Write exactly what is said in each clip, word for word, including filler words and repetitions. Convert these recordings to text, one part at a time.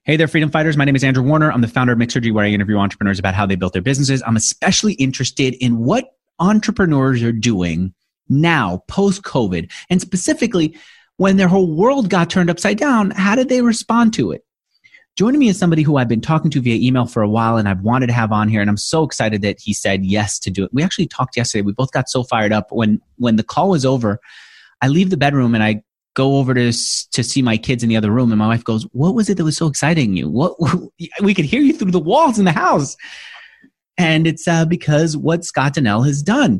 Hey there, freedom fighters. My name is Andrew Warner. I'm the founder of Mixergy, where I interview entrepreneurs about how they built their businesses. I'm especially interested in what entrepreneurs are doing now, post-COVID, and specifically when their whole world got turned upside down, how did they respond to it? Joining me is somebody who I've been talking to via email for a while and I've wanted to have on here, and I'm so excited that he said yes to do it. We actually talked yesterday. We both got so fired up. When when the call was over, I leave the bedroom and I go over to to see my kids in the other room, and my wife goes, "What was it that was so exciting you? What we could hear you through the walls in the house." And it's uh, because what Scott Donnell has done.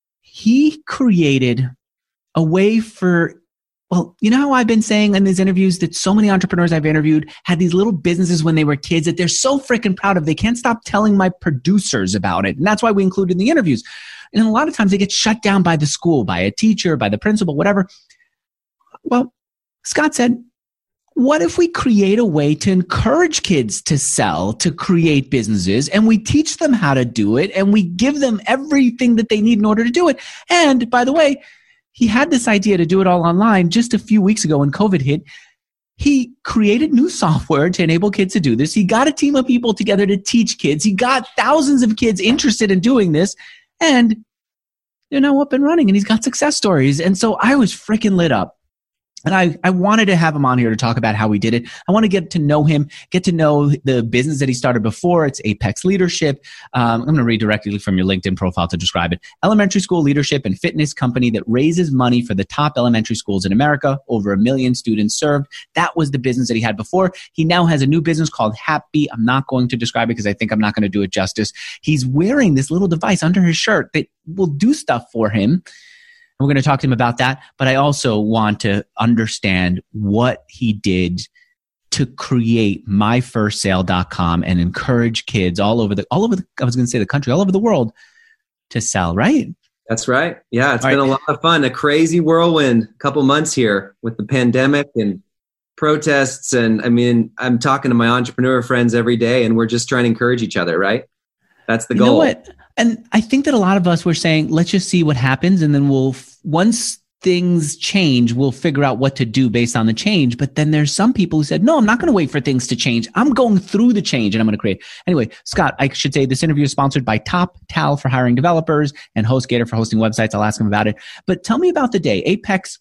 He created a way for, well, you know how I've been saying in these interviews that so many entrepreneurs I've interviewed had these little businesses when they were kids that they're so freaking proud of. They can't stop telling my producers about it. And that's why we include in the interviews. And a lot of times they get shut down by the school, by a teacher, by the principal, whatever. Well, Scott said, what if we create a way to encourage kids to sell, to create businesses, and we teach them how to do it, and we give them everything that they need in order to do it? And by the way, he had this idea to do it all online just a few weeks ago when COVID hit. He created new software to enable kids to do this. He got a team of people together to teach kids. He got thousands of kids interested in doing this, and they're now up and running, and he's got success stories. And so I was freaking lit up. And I, I wanted to have him on here to talk about how he did it. I want to get to know him, get to know the business that he started before. It's Apex Leadership. Um, I'm going to read directly from your LinkedIn profile to describe it. Elementary school leadership and fitness company that raises money for the top elementary schools in America. Over a million students served. That was the business that he had before. He now has a new business called Happy. I'm not going to describe it because I think I'm not going to do it justice. He's wearing this little device under his shirt that will do stuff for him. We're going to talk to him about that, but I also want to understand what he did to create my first sale dot com and encourage kids all over the, all over the, I was going to say the country, all over the world to sell, right? That's right. Yeah, it's all been right. a lot of fun, a crazy whirlwind couple months here with the pandemic and protests. And I mean, I'm talking to my entrepreneur friends every day and we're just trying to encourage each other, right? That's the goal. You know what? And I think that a lot of us were saying, let's just see what happens. And then we'll, once things change, we'll figure out what to do based on the change. But then there's some people who said, no, I'm not going to wait for things to change. I'm going through the change and I'm going to create. Anyway, Scott, I should say this interview is sponsored by TopTal for hiring developers and HostGator for hosting websites. I'll ask him about it. But tell me about the day, Apex,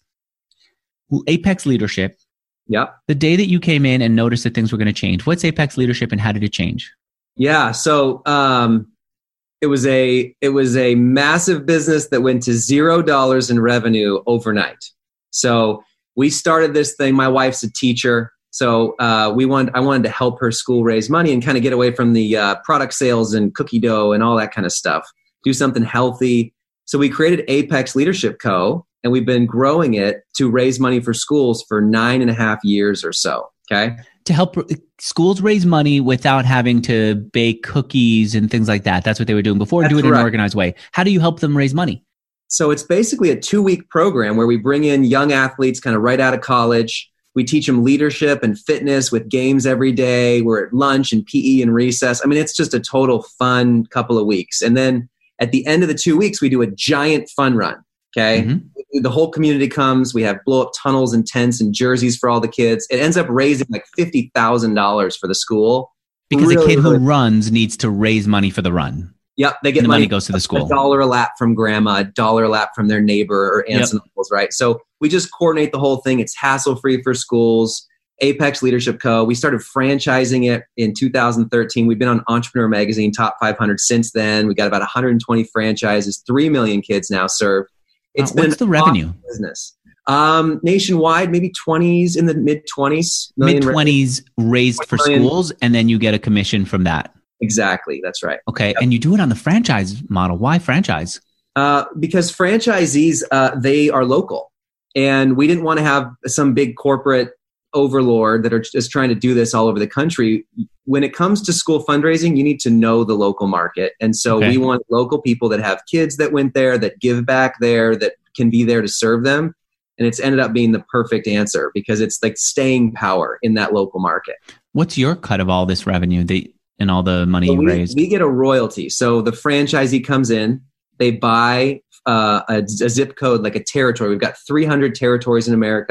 Apex Leadership. Yeah. The day that you came in and noticed that things were going to change. What's Apex Leadership and how did it change? Yeah. So, um, It was a it was a massive business that went to zero dollars in revenue overnight. So we started this thing. My wife's a teacher, so uh, we wanted I wanted to help her school raise money and kind of get away from the uh, product sales and cookie dough and all that kind of stuff. Do something healthy. So we created Apex Leadership Co. and we've been growing it to raise money for schools for nine and a half years or so. Okay. To help schools raise money without having to bake cookies and things like that. That's what they were doing before. That's do it right. in an organized way. How do you help them raise money? So it's basically a two-week program where we bring in young athletes kind of right out of college. We teach them leadership and fitness with games every day. We're at lunch and P E and recess. I mean, it's just a total fun couple of weeks. And then at the end of the two weeks, we do a giant fun run. Okay. Mm-hmm. The whole community comes. We have blow up tunnels and tents and jerseys for all the kids. It ends up raising like fifty thousand dollars for the school. Because really, a kid who really, runs needs to raise money for the run. Yep. They get and the money, money goes to the school. A dollar a lap from grandma, a dollar a lap from their neighbor or aunts yep. and uncles, right? So we just coordinate the whole thing. It's hassle free for schools. Apex Leadership Co. We started franchising it in two thousand thirteen. We've been on Entrepreneur Magazine Top five hundred since then. We got about one hundred twenty franchises, three million kids now served. It's uh, what's been the revenue business um, nationwide? Maybe twenties in the mid twenties, mid twenties raised for million. Schools, and then you get a commission from that. Exactly, that's right. Okay, yep. And you do it on the franchise model. Why franchise? Uh, because franchisees uh, they are local, and we didn't want to have some big corporate overlord that are just trying to do this all over the country. When it comes to school fundraising, you need to know the local market. And so okay. we want local people that have kids that went there, that give back there, that can be there to serve them. And it's ended up being the perfect answer because it's like staying power in that local market. What's your cut of all this revenue that, and all the money so you we, raised? We get a royalty. So the franchisee comes in, they buy uh, a, a zip code, like a territory. We've got three hundred territories in America.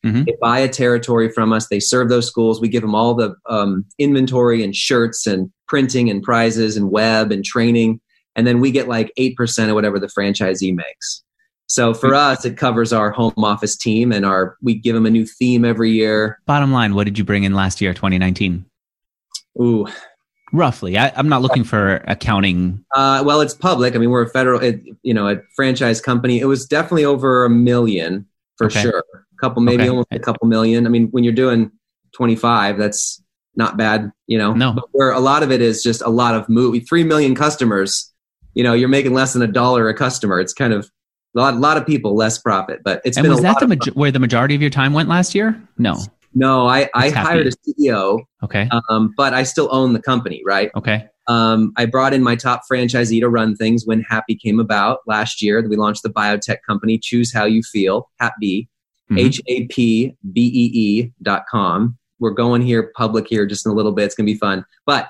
Mm-hmm. They buy a territory from us. They serve those schools. We give them all the um, inventory and shirts and printing and prizes and web and training. And then we get like eight percent of whatever the franchisee makes. So for mm-hmm. us, it covers our home office team and our, we give them a new theme every year. Bottom line, what did you bring in last year, twenty nineteen? Ooh. Roughly. I, I'm not looking for accounting. Uh, well, it's public. I mean, we're a federal, it, you know, a franchise company. It was definitely over a million for okay. sure. A couple, maybe okay. almost a couple million. I mean, when you're doing twenty-five, that's not bad, you know. No. But where a lot of it is just a lot of movie. Three million customers, you know, you're making less than a dollar a customer. It's kind of a lot, a lot of people, less profit. But it's and been was a that lot the of ma- where the majority of your time went last year? No. No, I, I hired a C E O. Okay. Um, but I still own the company, right? Okay. Um, I brought in my top franchisee to run things when Happy came about last year. We launched the biotech company, Choose How You Feel, HapBee, mm-hmm. H A P B E E dot com. We're going here public here just in a little bit. It's going to be fun. But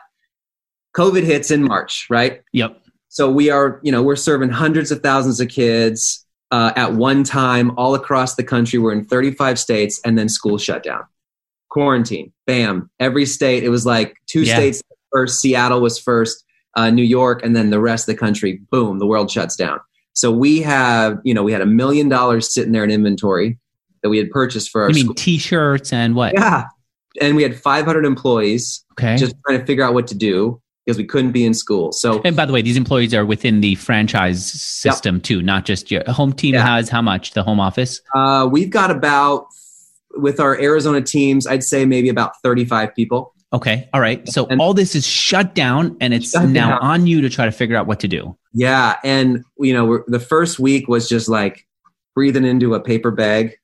COVID hits in March, right? Yep. So we are, you know, we're serving hundreds of thousands of kids uh, at one time all across the country. We're in thirty-five states, and then school shut down. Quarantine, bam, every state. It was like two yeah. states first. Seattle was first, uh, New York, and then the rest of the country, boom, the world shuts down. So we have, you know, we had a million dollars sitting there in inventory that we had purchased for our You mean school. T-shirts and what? Yeah. And we had five hundred employees okay. just trying to figure out what to do because we couldn't be in school. So, and by the way, these employees are within the franchise system yep. too, not just your home team yeah. has how much, the home office? Uh, we've got about, with our Arizona teams, I'd say maybe about thirty-five people. Okay. All right. So and all this is shut down and it's now down. On you to try to figure out what to do. Yeah. And, you know, we're, the first week was just like breathing into a paper bag,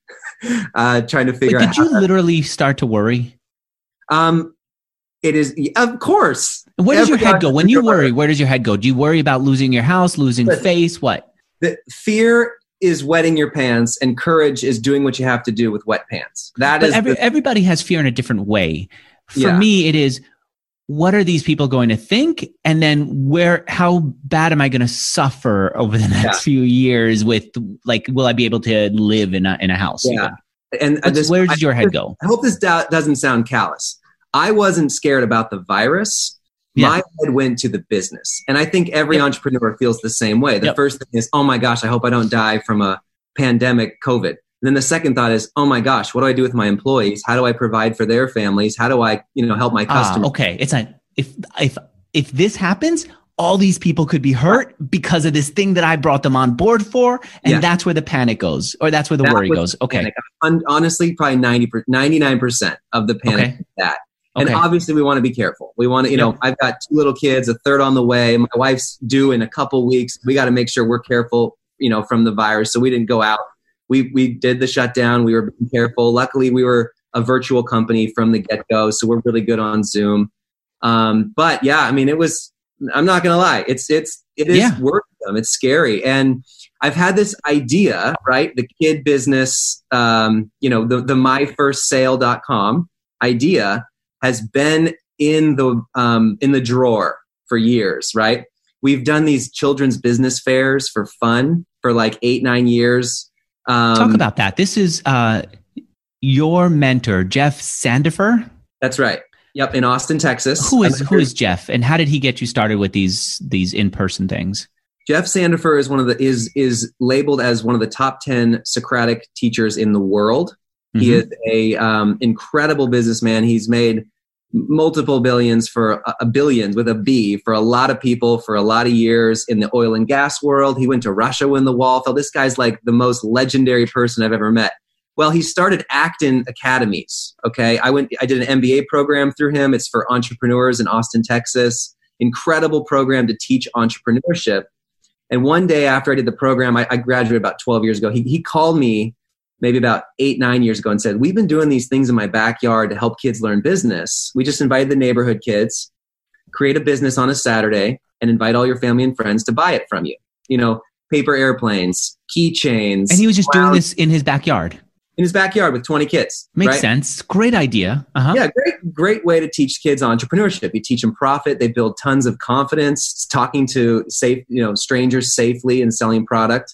uh, trying to figure but out. Did you to, literally start to worry? Um, it is, of course. Where does your head go? When you worry, where does your head go? Do you worry about losing your house, losing but face? What? The fear is wetting your pants and courage is doing what you have to do with wet pants. That but is every, the, everybody has fear in a different way. For yeah. me, it is, what are these people going to think? And then where, how bad am I going to suffer over the next yeah. few years with, like, will I be able to live in a, in a house? Yeah. Even? And this, where does I, your head go? I hope this do- doesn't sound callous. I wasn't scared about the virus. Yeah. My head went to the business. And I think every yep. entrepreneur feels the same way. The yep. first thing is, oh my gosh, I hope I don't die from a pandemic COVID. And then the second thought is, oh my gosh, what do I do with my employees? How do I provide for their families? How do I, you know, help my customers? Uh, okay. It's like, if, if, if this happens, all these people could be hurt because of this thing that I brought them on board for. And yeah. that's where the panic goes, or that's where the that worry goes. Okay. Panic. Honestly, probably ninety, ninety-nine percent of the panic okay. is that. And okay. obviously we want to be careful. We want to, you know, yep. I've got two little kids, a third on the way. My wife's due in a couple weeks. We got to make sure we're careful, you know, from the virus. So we didn't go out. We we did the shutdown. We were being careful. Luckily, we were a virtual company from the get-go. So we're really good on Zoom. Um, but yeah, I mean, it was, I'm not going to lie. It's, it's, it is yeah. worrisome. It's scary. And I've had this idea, right? The kid business, um, you know, the, the my first sale dot com idea has been in the um, in the drawer for years, right? We've done these children's business fairs for fun for like eight, nine years. Um, Talk about that. This is uh, your mentor, Jeff Sandifer. That's right. Yep, in Austin, Texas. Who is who is Jeff, and how did he get you started with these these in person things? Jeff Sandifer is one of the is is labeled as one of the top ten Socratic teachers in the world. Mm-hmm. He is a um, incredible businessman. He's made multiple billions for a, a billions with a B for a lot of people for a lot of years in the oil and gas world. He went to Russia when the wall fell. This guy's like the most legendary person I've ever met. Well, he started Acton Academies. Okay. I went, I did an M B A program through him. It's for entrepreneurs in Austin, Texas. Incredible program to teach entrepreneurship. And one day after I did the program, I, I graduated about twelve years ago. He, he called me maybe about eight, nine years ago and said, we've been doing these things in my backyard to help kids learn business. We just invited the neighborhood kids, create a business on a Saturday and invite all your family and friends to buy it from you. You know, paper airplanes, keychains. And he was just doing this in his backyard. In his backyard with twenty kids. Makes right? sense. Great idea. Uh-huh. Yeah, great, great way to teach kids entrepreneurship. You teach them profit. They build tons of confidence, talking to safe, you know, strangers safely and selling product.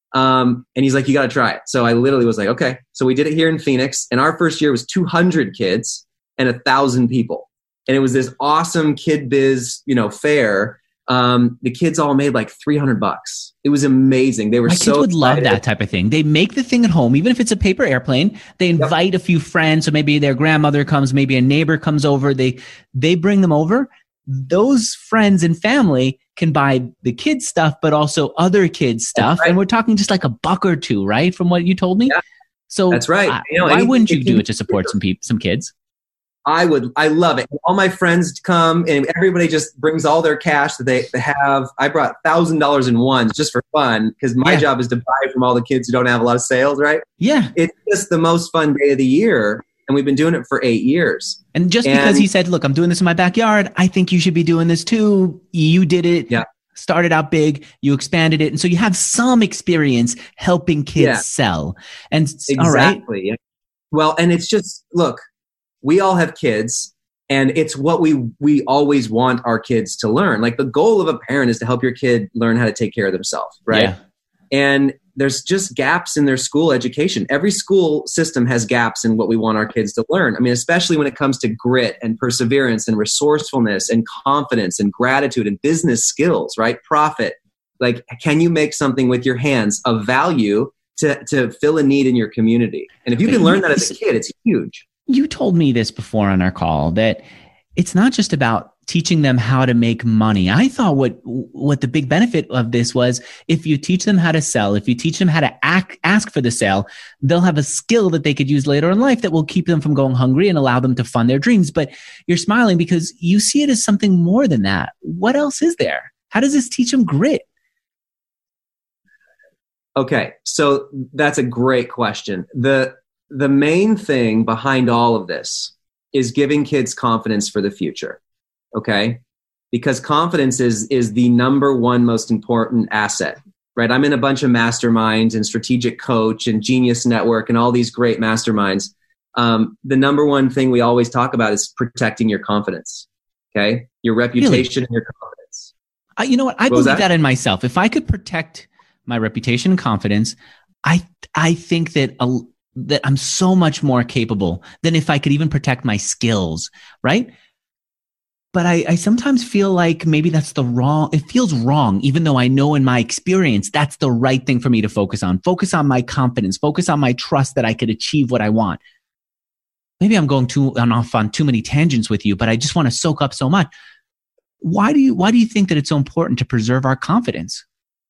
Um, and he's like, you got to try it. So I literally was like, okay. So we did it here in Phoenix, and our first year was two hundred kids and a thousand people. And it was this awesome kid biz, you know, fair. Um, the kids all made like three hundred bucks. It was amazing. They were My so kids would excited. love that type of thing. They make the thing at home, even if it's a paper airplane. They invite yep. a few friends. So maybe their grandmother comes, maybe a neighbor comes over. They, they bring them over. Those friends and family can buy the kids stuff, but also other kids stuff. Right. And we're talking just like a buck or two, right? From what you told me. Yeah. So that's right. Uh, you know, why wouldn't you do it to support some people, some kids? I would. I love it. All my friends come, and everybody just brings all their cash that they have. I brought thousand dollars in ones just for fun, because my yeah. job is to buy from all the kids who don't have a lot of sales, right? Yeah. It's just the most fun day of the year, and we've been doing it for eight years. And just and, because he said, look, I'm doing this in my backyard, I think you should be doing this too. You did it. Yeah. Started out big, you expanded it. And so you have some experience helping kids yeah. sell. And exactly. all right. Yeah. Well, and it's just, look, we all have kids, and it's what we, we always want our kids to learn. Like, the goal of a parent is to help your kid learn how to take care of themselves. Right. Yeah. And there's just gaps in their school education. Every school system has gaps in what we want our kids to learn. I mean, especially when it comes to grit and perseverance and resourcefulness and confidence and gratitude and business skills, right? Profit. Like, can you make something with your hands of value to, to fill a need in your community? And if you can learn that as a kid, it's huge. You told me this before on our call, that it's not just about teaching them how to make money. I thought what what the big benefit of this was, if you teach them how to sell, if you teach them how to act, ask for the sale, they'll have a skill that they could use later in life that will keep them from going hungry and allow them to fund their dreams. But you're smiling because you see it as something more than that. What else is there? How does this teach them grit? Okay, so that's a great question. The the main thing behind all of this is giving kids confidence for the future. Okay. Because confidence is, is the number one most important asset, right? I'm in a bunch of masterminds and Strategic Coach and Genius Network and all these great masterminds. Um, the number one thing we always talk about is protecting your confidence. Okay. Your reputation really? And your confidence. Uh, you know what? I what believe that? that in myself. If I could protect my reputation and confidence, I, I think that, a, that I'm so much more capable than if I could even protect my skills, right? But I, I sometimes feel like maybe that's the wrong, it feels wrong, even though I know in my experience, that's the right thing for me to focus on. Focus on my confidence, focus on my trust that I could achieve what I want. Maybe I'm going too on off on too many tangents with you, but I just want to soak up so much. Why do you, why do you think that it's so important to preserve our confidence?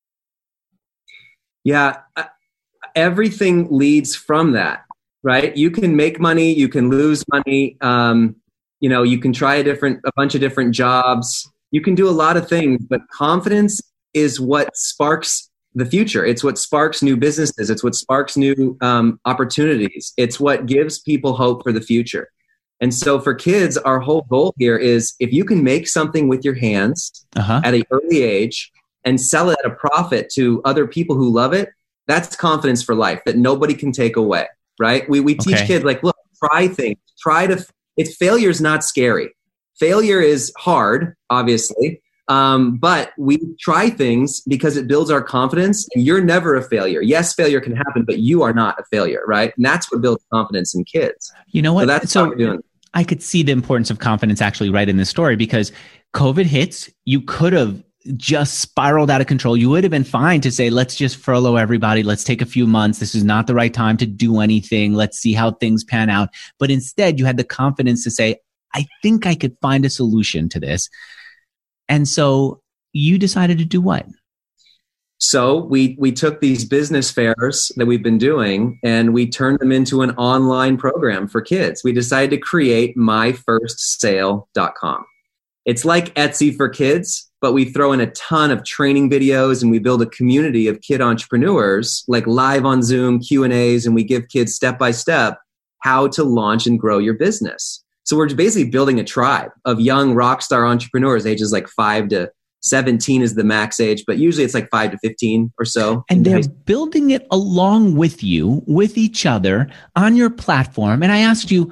Yeah, everything leads from that, right? You can make money, you can lose money. Um, You know, you can try a different, a bunch of different jobs. You can do a lot of things, but confidence is what sparks the future. It's what sparks new businesses. It's what sparks new um, opportunities. It's what gives people hope for the future. And so for kids, our whole goal here is, if you can make something with your hands uh-huh. at an early age and sell it at a profit to other people who love it, that's confidence for life that nobody can take away, right? We we teach okay. kids, like, look, try things, try to. It's failure is not scary. Failure is hard, obviously, um, but we try things because it builds our confidence. And you're never a failure. Yes, failure can happen, but you are not a failure, right? And that's what builds confidence in kids. You know what? So that's so what we're doing. I could see the importance of confidence actually right in this story, because COVID hits. You could have just spiraled out of control. You would have been fine to say, let's just furlough everybody. Let's take a few months. This is not the right time to do anything. Let's see how things pan out. But instead, you had the confidence to say, I think I could find a solution to this. And so you decided to do what? So we we took these business fairs that we've been doing and we turned them into an online program for kids. We decided to create my first sale dot com. It's like Etsy for kids, but we throw in a ton of training videos and we build a community of kid entrepreneurs, like live on Zoom Q and A's, and we give kids step by step how to launch and grow your business. So we're basically building a tribe of young rock star entrepreneurs, ages like five to seventeen is the max age, but usually it's like five to fifteen or so. And they're building it along with you, with each other on your platform. And I asked you,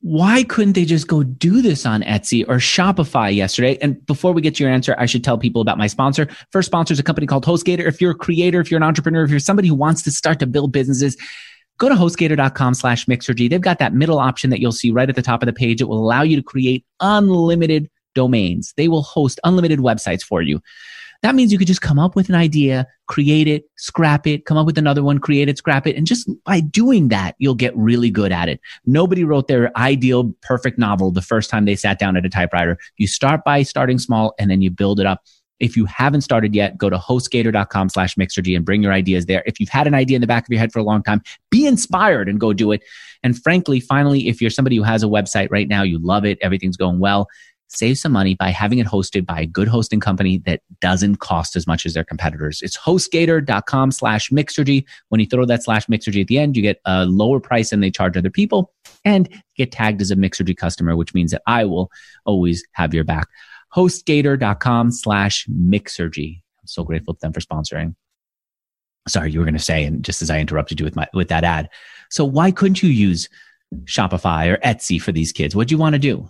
why couldn't they just go do this on Etsy or Shopify yesterday? And before we get to your answer, I should tell people about my sponsor. First sponsor is a company called HostGator. If you're a creator, if you're an entrepreneur, if you're somebody who wants to start to build businesses, go to HostGator.com slash Mixergy. They've got that middle option that you'll see right at the top of the page. It will allow you to create unlimited domains. They will host unlimited websites for you. That means you could just come up with an idea, create it, scrap it, come up with another one, create it, scrap it. And just by doing that, you'll get really good at it. Nobody wrote their ideal, perfect novel the first time they sat down at a typewriter. You start by starting small and then you build it up. If you haven't started yet, go to HostGator.com slash Mixergy and bring your ideas there. If you've had an idea in the back of your head for a long time, be inspired and go do it. And frankly, finally, if you're somebody who has a website right now, you love it, everything's going well, save some money by having it hosted by a good hosting company that doesn't cost as much as their competitors. It's HostGator.com slash Mixergy. When you throw that slash Mixergy at the end, you get a lower price than they charge other people and get tagged as a Mixergy customer, which means that I will always have your back. HostGator.com slash Mixergy. I'm so grateful to them for sponsoring. Sorry, you were going to say, and just as I interrupted you with my with that ad. So why couldn't you use Shopify or Etsy for these kids? What do you want to do?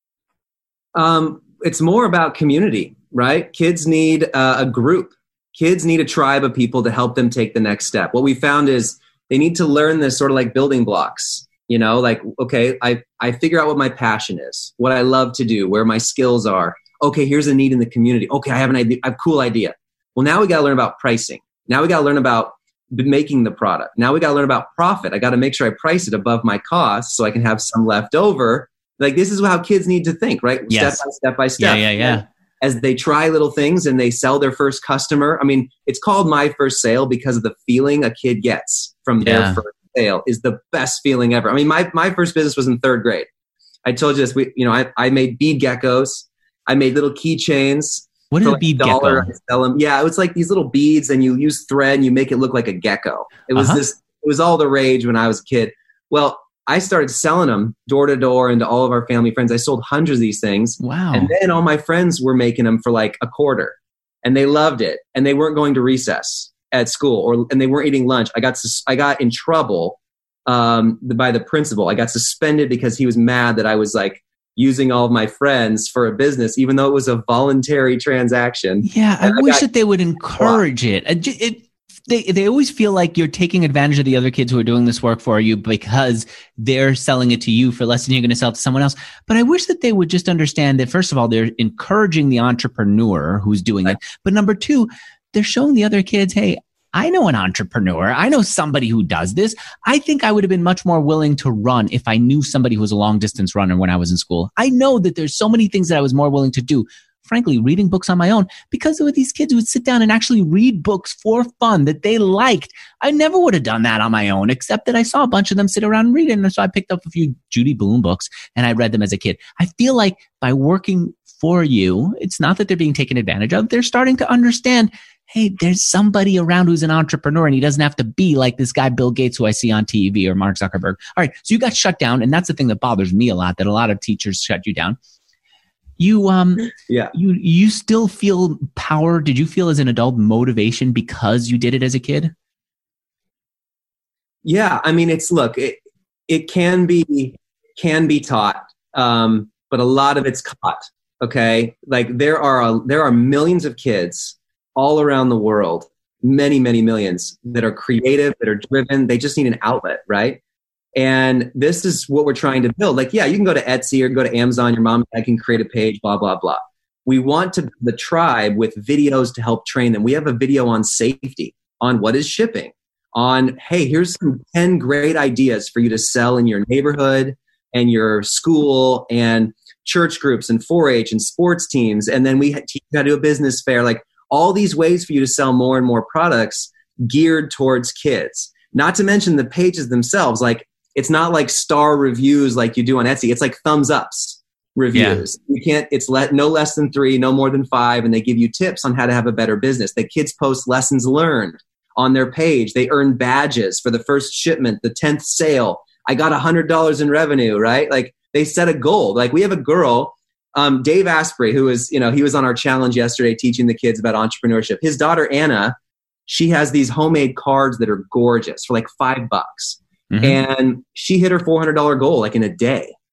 Um, it's more about community, right? Kids need uh, a group. Kids need a tribe of people to help them take the next step. What we found is they need to learn this sort of like building blocks. You know, like, okay, I, I figure out what my passion is, what I love to do, where my skills are. Okay, here's a need in the community. Okay, I have an idea. I have a cool idea. Well, now we got to learn about pricing. Now we got to learn about making the product. Now we got to learn about profit. I got to make sure I price it above my cost so I can have some left over. Like, this is how kids need to think, right? Yes. Step by step by step. Yeah, yeah, yeah. And as they try little things and they sell their first customer. I mean, it's called My First Sale because of the feeling a kid gets from their Yeah. first sale is the best feeling ever. I mean, my, my first business was in third grade. I told you this, we, you know, I, I made bead geckos. I made little keychains. What is for a like bead dollar. gecko? I sell them. Yeah, it was like these little beads and you use thread and you make it look like a gecko. It was Uh-huh. this, it was all the rage when I was a kid. Well, I started selling them door to door and to all of our family friends. I sold hundreds of these things. Wow. And then all my friends were making them for like a quarter and they loved it. And they weren't going to recess at school or, and they weren't eating lunch. I got, sus- I got in trouble um, by the principal. I got suspended because he was mad that I was like using all of my friends for a business, even though it was a voluntary transaction. Yeah, I, And I wish got- that they would encourage it. It, it. They they always feel like you're taking advantage of the other kids who are doing this work for you because they're selling it to you for less than you're going to sell it to someone else. But I wish that they would just understand that, first of all, they're encouraging the entrepreneur who's doing it. But number two, they're showing the other kids, hey, I know an entrepreneur. I know somebody who does this. I think I would have been much more willing to run if I knew somebody who was a long distance runner when I was in school. I know that there's so many things that I was more willing to do. Frankly, reading books on my own, because there were these kids who would sit down and actually read books for fun that they liked. I never would have done that on my own, except that I saw a bunch of them sit around and read it. And so I picked up a few Judy Blume books and I read them as a kid. I feel like by working for you, it's not that they're being taken advantage of. They're starting to understand, hey, there's somebody around who's an entrepreneur and he doesn't have to be like this guy, Bill Gates, who I see on T V or Mark Zuckerberg. All right. So you got shut down. And that's the thing that bothers me a lot, that a lot of teachers shut you down. You, um, Yeah. you, you still feel power. Did you feel as an adult motivation because you did it as a kid? Yeah. I mean, it's, look, it, it can be, can be taught. Um, but a lot of it's caught. Okay. Like there are, a, there are millions of kids all around the world, many, many millions that are creative, that are driven. They just need an outlet. Right. And this is what we're trying to build. Like, yeah, you can go to Etsy or go to Amazon. Your mom and dad can create a page, blah, blah, blah. We want to build the tribe with videos to help train them. We have a video on safety, on what is shipping, on, hey, here's some ten great ideas for you to sell in your neighborhood and your school and church groups and four H and sports teams. And then we teach you how to do a business fair, like all these ways for you to sell more and more products geared towards kids. Not to mention the pages themselves. Like, it's not like star reviews like you do on Etsy. It's like thumbs ups reviews. Yeah. You can't, it's let, no less than three, no more than five. And they give you tips on how to have a better business. The kids post lessons learned on their page. They earn badges for the first shipment, the tenth sale. I got a hundred dollars in revenue, right? Like they set a goal. Like we have a girl, um, Dave Asprey, who is, you know, he was on our challenge yesterday teaching the kids about entrepreneurship. His daughter, Anna, she has these homemade cards that are gorgeous for like five bucks. Mm-hmm. And she hit her four hundred dollars goal like in a day.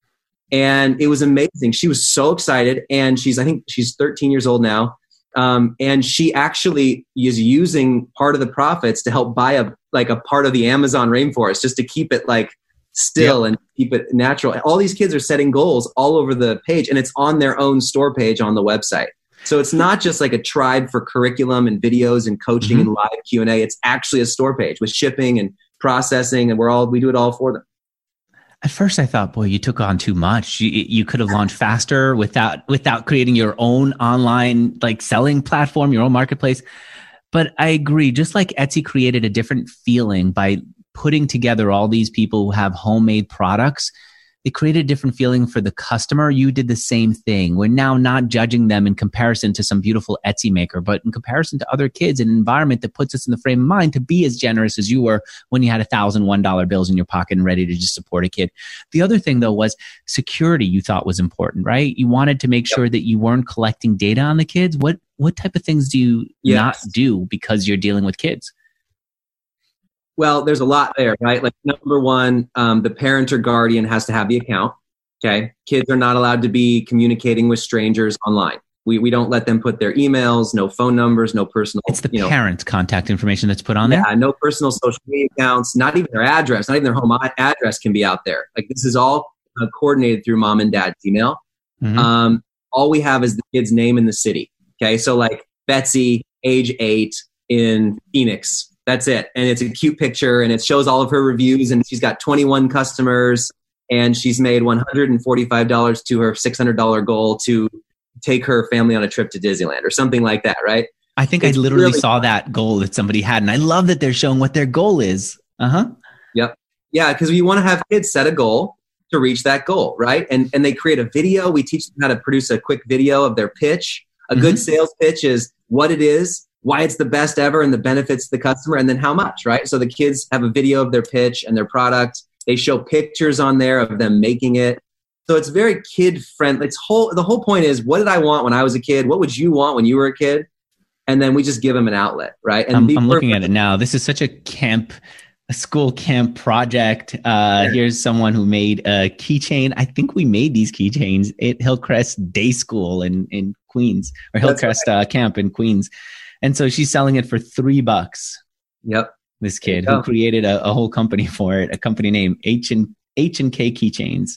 And it was amazing. She was so excited. And she's, I think she's thirteen years old now. Um, and she actually is using part of the profits to help buy a, like a part of the Amazon rainforest just to keep it like still yep. and keep it natural. All these kids are setting goals all over the page, and it's on their own store page on the website. So it's not just like a tribe for curriculum and videos and coaching mm-hmm. and live Q and A. It's actually a store page with shipping and processing, and we're all, we do it all for them. At first I thought, boy, you took on too much. You, you could have launched faster without, without creating your own online, like selling platform, your own marketplace. But I agree. Just like Etsy created a different feeling by putting together all these people who have homemade products, it created a different feeling for the customer. You did the same thing. We're now not judging them in comparison to some beautiful Etsy maker, but in comparison to other kids, an environment that puts us in the frame of mind to be as generous as you were when you had a thousand one dollar bills in your pocket and ready to just support a kid. The other thing though was security. You thought was important, right? You wanted to make sure that you weren't collecting data on the kids. What, what type of things do you yes. not do because you're dealing with kids? Well, there's a lot there, right? Like number one, um, the parent or guardian has to have the account. Okay. Kids are not allowed to be communicating with strangers online. We we don't let them put their emails, no phone numbers, no personal. It's the you know, parent contact information that's put on yeah, there? Yeah, no personal social media accounts, not even their address, not even their home address can be out there. Like this is all uh, coordinated through mom and dad's email. Mm-hmm. Um, all we have is the kid's name in the city. Okay. So like Betsy, age eight in Phoenix. That's it. And it's a cute picture and it shows all of her reviews, and she's got twenty-one customers and she's made one hundred forty-five dollars to her six hundred dollars goal to take her family on a trip to Disneyland or something like that, right? I think it's I literally really saw fun. That goal that somebody had, and I love that they're showing what their goal is. Uh-huh. Yep. Yeah, because we want to have kids set a goal to reach that goal, right? And and they create a video. We teach them how to produce a quick video of their pitch. A mm-hmm. good sales pitch is what it is, why it's the best ever, and the benefits to the customer, and then how much, right? So the kids have a video of their pitch and their product. They show pictures on there of them making it. So it's very kid friendly. It's whole, the whole point is, what did I want when I was a kid? What would you want when you were a kid? And then we just give them an outlet, right? And I'm, I'm looking at it now. This is such a camp, a school camp project. Uh, yeah. Here's someone who made a keychain. I think we made these keychains at Hillcrest Day School in, in Queens, or Hillcrest right. uh, Camp in Queens. And so she's selling it for three bucks. Yep. This kid who created a, a whole company for it, a company named H and H and K Keychains.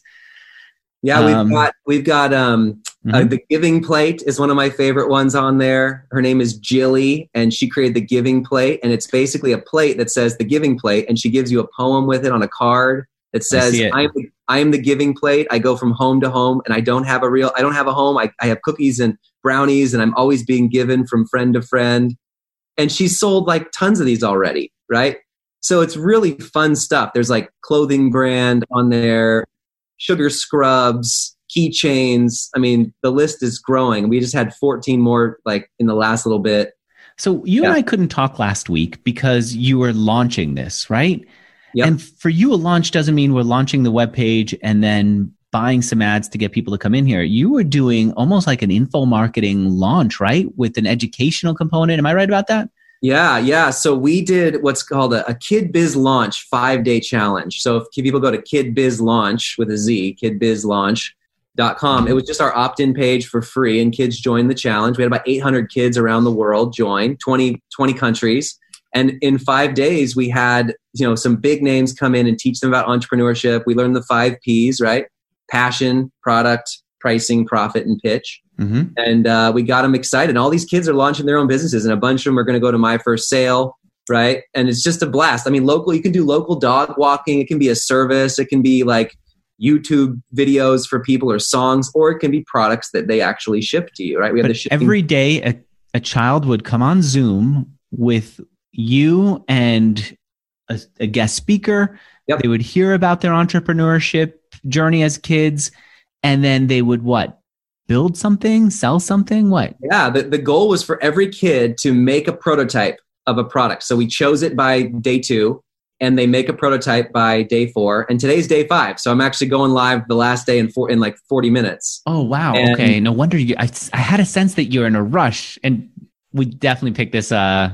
Yeah, we've um, got we've got um, mm-hmm. uh, the Giving Plate is one of my favorite ones on there. Her name is Jilly, and she created the Giving Plate, and it's basically a plate that says the Giving Plate, and she gives you a poem with it on a card that says, "I am I am the Giving Plate. I go from home to home, and I don't have a real I don't have a home. I, I have cookies and brownies, and I'm always being given from friend to friend." And she's sold like tons of these already, right? So it's really fun stuff. There's like clothing brand on there, sugar scrubs, keychains. I mean, the list is growing. We just had fourteen more like in the last little bit. So you yeah. and I couldn't talk last week because you were launching this, right? Yep. And for you, a launch doesn't mean we're launching the webpage and then buying some ads to get people to come in here. You were doing almost like an info marketing launch, right? With an educational component. Am I right about that? Yeah, yeah. So we did what's called a, a Kid Biz Launch five-day challenge. So if people go to Kid Biz Launch with a Z, kid biz launch dot com, it was just our opt-in page for free, and kids joined the challenge. We had about eight hundred kids around the world join, twenty, twenty countries. And in five days, we had, you know, some big names come in and teach them about entrepreneurship. We learned the five Ps, right? Passion, product, pricing, profit, and pitch. Mm-hmm. And uh, we got them excited. And all these kids are launching their own businesses, and a bunch of them are going to go to My First Sale, right? And it's just a blast. I mean, local, you can do local dog walking. It can be a service. It can be like YouTube videos for people or songs, or it can be products that they actually ship to you, right? We have but the shipping. Every day, a, a child would come on Zoom with you and a, a guest speaker. Yep. They would hear about their entrepreneurship journey as kids, and then they would what? Build something, sell something, what? Yeah, the, the goal was for every kid to make a prototype of a product. So we chose it by day two, and they make a prototype by day four. And today's day five. So I'm actually going live the last day in four, in like forty minutes. Oh, wow. And okay. No wonder you, I, I had a sense that you're in a rush, and we definitely picked this, uh, we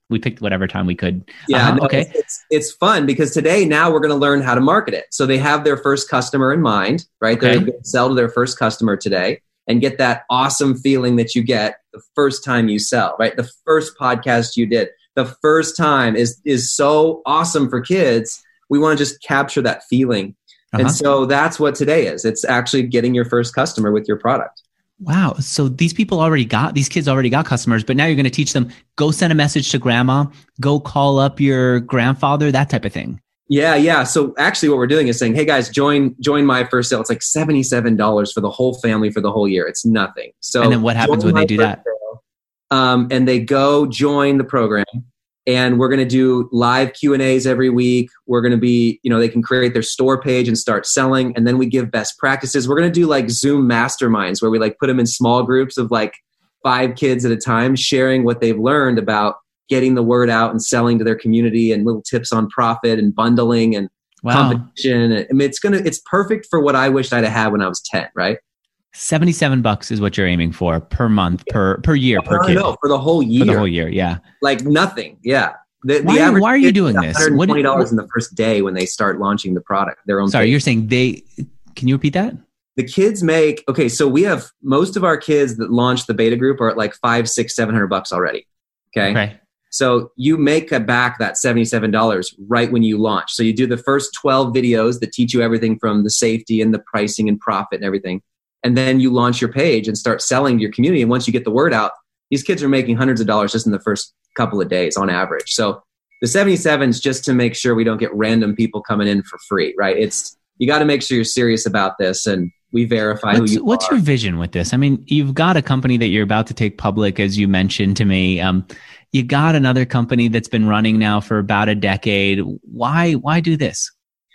we picked whatever time we could. Yeah, uh-huh, no, okay. It's, it's, it's fun because today now we're going to learn how to market it. So they have their first customer in mind, right? Okay. They're going to sell to their first customer today and get that awesome feeling that you get the first time you sell, right? The first podcast you did, the first time is is so awesome for kids. We want to just capture that feeling. Uh-huh. And so that's what today is. It's actually getting your first customer with your product. Wow. So these people already got, these kids already got customers, but now you're going to teach them, go send a message to grandma, go call up your grandfather, that type of thing. Yeah. Yeah. So actually what we're doing is saying, hey guys, join, join my first sale. It's like seventy-seven dollars for the whole family for the whole year. It's nothing. So and then what happens when they do that? Sale, um, and they go join the program. And we're going to do live Q and A's every week. We're going to be, you know, they can create their store page and start selling. And then we give best practices. We're going to do like Zoom masterminds where we like put them in small groups of like five kids at a time, sharing what they've learned about getting the word out and selling to their community and little tips on profit and bundling and wow. competition. I mean, it's going to, it's perfect for what I wished I'd have had when I was ten, right? seventy-seven bucks is what you're aiming for per month, per per year, no, per kid. No, for the whole year. For the whole year, yeah. Like nothing, yeah. The, why, the average why are you doing this? one hundred twenty dollars in the first day when they start launching the product. Their own. Sorry, page. You're saying they, can you repeat that? The kids make, okay, so we have, most of our kids that launch the beta group are at like five, six, seven hundred bucks already, okay? Okay. So you make back that seventy-seven dollars right when you launch. So you do the first twelve videos that teach you everything from the safety and the pricing and profit and everything. And then you launch your page and start selling to your community. And once you get the word out, these kids are making hundreds of dollars just in the first couple of days on average. So the seventy-seven is just to make sure we don't get random people coming in for free, right? It's, you got to make sure you're serious about this and we verify what's, who you what's are. What's your vision with this? I mean, you've got a company that you're about to take public, as you mentioned to me. Um, you got another company that's been running now for about a decade. Why, why do this?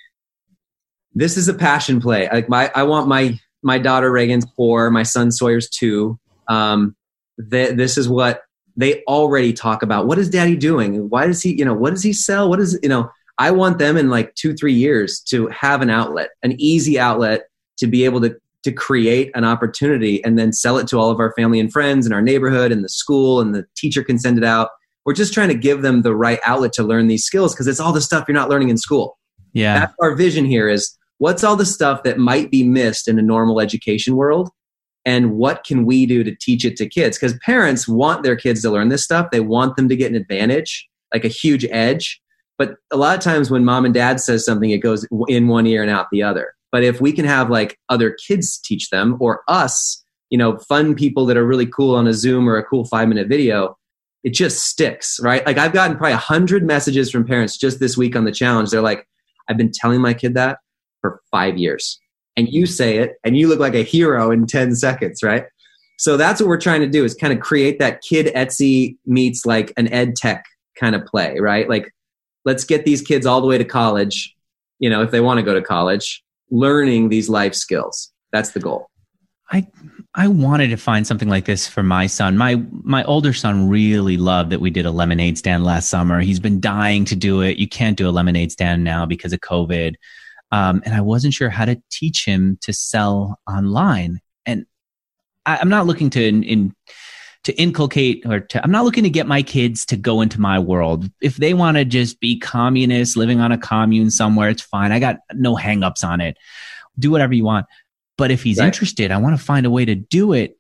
This is a passion play. Like my, I want my, my daughter Reagan's four, my son Sawyer's two. Um, th- this is what they already talk about. What is daddy doing? Why does he, you know, what does he sell? What is, you know, I want them in like two, three years to have an outlet, an easy outlet to be able to, to create an opportunity and then sell it to all of our family and friends in our neighborhood and the school, and the teacher can send it out. We're just trying to give them the right outlet to learn these skills because it's all the stuff you're not learning in school. Yeah. That's our vision here is, what's all the stuff that might be missed in a normal education world? And what can we do to teach it to kids? Because parents want their kids to learn this stuff. They want them to get an advantage, like a huge edge. But a lot of times when mom and dad says something, it goes in one ear and out the other. But if we can have like other kids teach them, or us, you know, fun people that are really cool on a Zoom or a cool five minute video, it just sticks, right? Like I've gotten probably a hundred messages from parents just this week on the challenge. They're like, I've been telling my kid that for five years. And you say it and you look like a hero in ten seconds, right? So that's what we're trying to do, is kind of create that kid Etsy meets like an ed tech kind of play, right? Like, let's get these kids all the way to college, you know, if they want to go to college, learning these life skills. That's the goal. I I wanted to find something like this for my son. My my older son really loved that we did a lemonade stand last summer. He's been dying to do it. You can't do a lemonade stand now because of COVID. Um, and I wasn't sure how to teach him to sell online. And I, I'm not looking to in, in to inculcate or to, I'm not looking to get my kids to go into my world. If they want to just be communists, living on a commune somewhere, it's fine. I got no hangups on it. Do whatever you want. But if he's right. interested, I want to find a way to do it.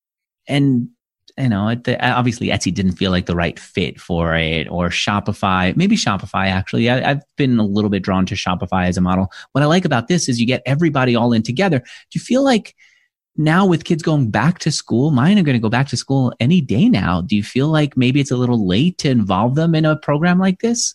And, you know, the, obviously Etsy didn't feel like the right fit for it, or Shopify, maybe Shopify actually. I, I've been a little bit drawn to Shopify as a model. What I like about this is you get everybody all in together. Do you feel like now with kids going back to school, mine are going to go back to school any day now. Do you feel like maybe it's a little late to involve them in a program like this?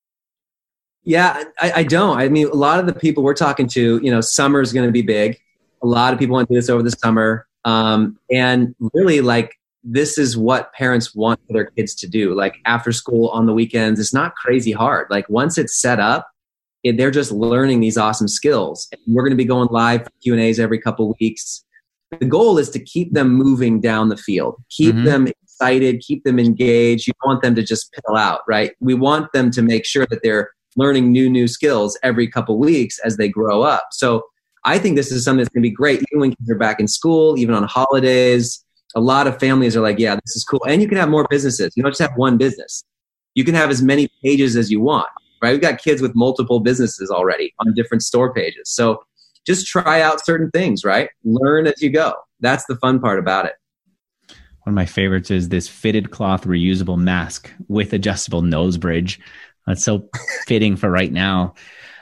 Yeah, I, I don't. I mean, a lot of the people we're talking to, you know, summer is going to be big. A lot of people want to do this over the summer. Um, and really, like, this is what parents want for their kids to do. Like after school on the weekends, it's not crazy hard. Like once it's set up, it, they're just learning these awesome skills. And we're going to be going live for Q and A's every couple of weeks. The goal is to keep them moving down the field, keep mm-hmm. them excited, keep them engaged. You don't want them to just pill out, right? We want them to make sure that they're learning new, new skills every couple of weeks as they grow up. So I think this is something that's going to be great, even when kids are back in school, even on holidays. A lot of families are like, yeah, this is cool. And you can have more businesses. You don't just have one business. You can have as many pages as you want, right? We've got kids with multiple businesses already on different store pages. So just try out certain things, right? Learn as you go. That's the fun part about it. One of my favorites is this fitted cloth reusable mask with adjustable nose bridge. That's so fitting for right now.